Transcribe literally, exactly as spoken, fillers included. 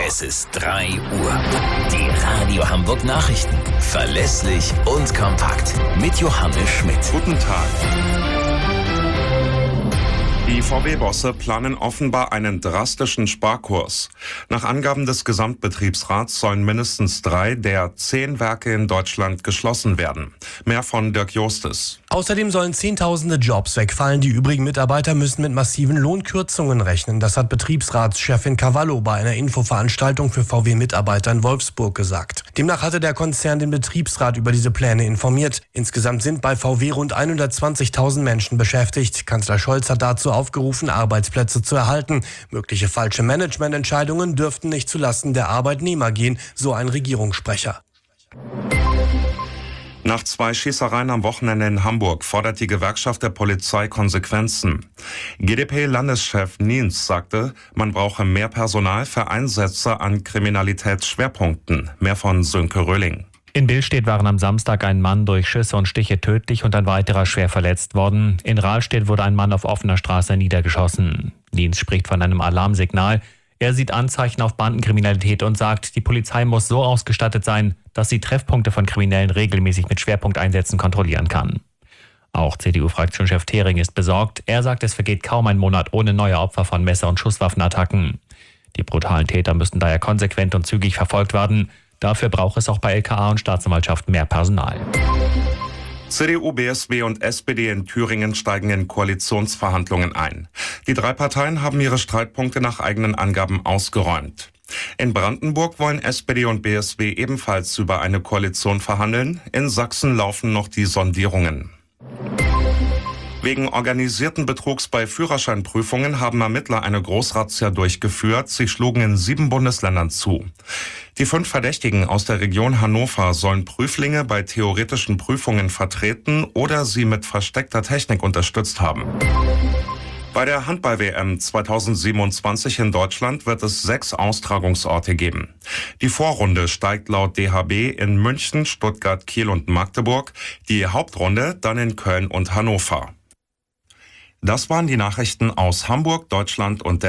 Es ist drei Uhr. Die Radio Hamburg Nachrichten. Verlässlich und kompakt. Mit Johannes Schmidt. Guten Tag. Die V W-Bosse planen offenbar einen drastischen Sparkurs. Nach Angaben des Gesamtbetriebsrats sollen mindestens drei der zehn Werke in Deutschland geschlossen werden. Mehr von Dirk Jostes. Außerdem sollen Zehntausende Jobs wegfallen. Die übrigen Mitarbeiter müssen mit massiven Lohnkürzungen rechnen. Das hat Betriebsratschefin Cavallo bei einer Infoveranstaltung für V W-Mitarbeiter in Wolfsburg gesagt. Demnach hatte der Konzern den Betriebsrat über diese Pläne informiert. Insgesamt sind bei V W rund hundertzwanzigtausend Menschen beschäftigt. Kanzler Scholz hat dazu aufgerufen, Arbeitsplätze zu erhalten. Mögliche falsche Managemententscheidungen dürften nicht zulasten der Arbeitnehmer gehen, so ein Regierungssprecher. Nach zwei Schießereien am Wochenende in Hamburg fordert die Gewerkschaft der Polizei Konsequenzen. G d P-Landeschef Niens sagte, man brauche mehr Personal für Einsätze an Kriminalitätsschwerpunkten. Mehr von Sönke Röhling. In Billstedt waren am Samstag ein Mann durch Schüsse und Stiche tödlich und ein weiterer schwer verletzt worden. In Rahlstedt wurde ein Mann auf offener Straße niedergeschossen. Niens spricht von einem Alarmsignal. Er sieht Anzeichen auf Bandenkriminalität und sagt, die Polizei muss so ausgestattet sein, dass sie Treffpunkte von Kriminellen regelmäßig mit Schwerpunkteinsätzen kontrollieren kann. Auch C D U-Fraktionschef Thering ist besorgt. Er sagt, es vergeht kaum ein Monat ohne neue Opfer von Messer- und Schusswaffenattacken. Die brutalen Täter müssten daher konsequent und zügig verfolgt werden. Dafür braucht es auch bei L K A und Staatsanwaltschaft mehr Personal. C D U, B S W und S P D in Thüringen steigen in Koalitionsverhandlungen ein. Die drei Parteien haben ihre Streitpunkte nach eigenen Angaben ausgeräumt. In Brandenburg wollen S P D und B S W ebenfalls über eine Koalition verhandeln. In Sachsen laufen noch die Sondierungen. Wegen organisierten Betrugs bei Führerscheinprüfungen haben Ermittler eine Großrazzia durchgeführt. Sie schlugen in sieben Bundesländern zu. Die fünf Verdächtigen aus der Region Hannover sollen Prüflinge bei theoretischen Prüfungen vertreten oder sie mit versteckter Technik unterstützt haben. Bei der Handball-W M zweitausendsiebenundzwanzig in Deutschland wird es sechs Austragungsorte geben. Die Vorrunde steigt laut D H B in München, Stuttgart, Kiel und Magdeburg, die Hauptrunde dann in Köln und Hannover. Das waren die Nachrichten aus Hamburg, Deutschland und der